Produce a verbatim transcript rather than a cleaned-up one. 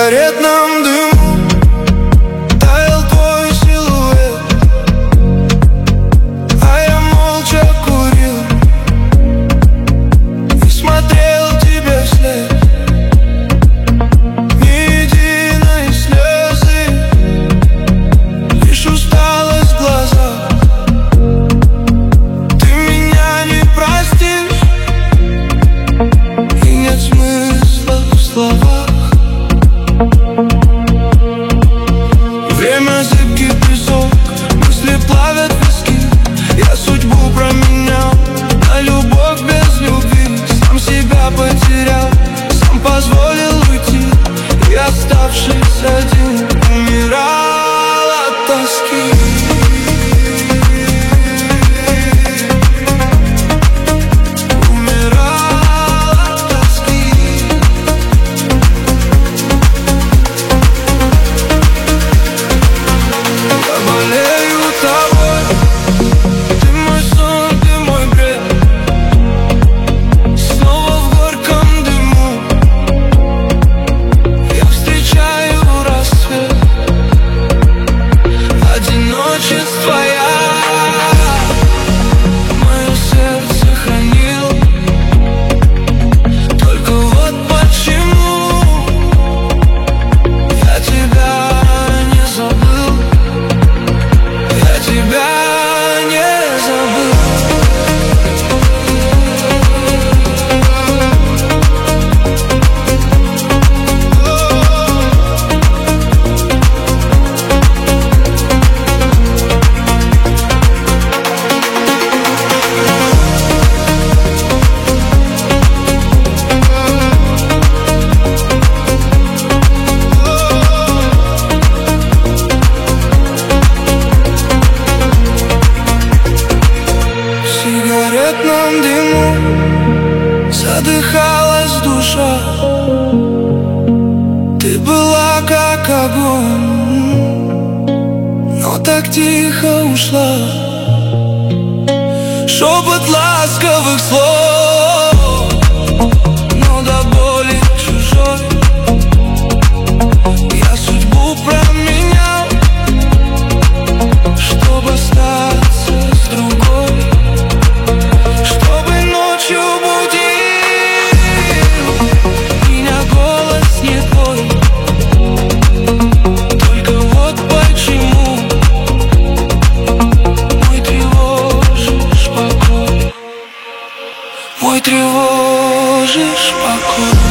сигаретном дыму таял твой силуэт, а я молча курил и смотрел тебе вслед. Ни единой слезы, лишь усталость в глазах. Ты меня не простишь, и нет смысла в словах. Время зыбкий песок, мысли плавят виски. Я судьбу променял на любовь без любви. Сам себя потерял, сам позволил уйти, и оставшись один умирал от тоски. В сигаретном дыму задыхалась душа. Ты была как огонь, но так тихо ушла. Шепот ласковых слов, но до боли чужой. Я судьбу променял, чтобы остаться с другой. Чтобы ночью будил меня голос не твой. Только вот почему мой тревожишь покой, мой тревожишь покой.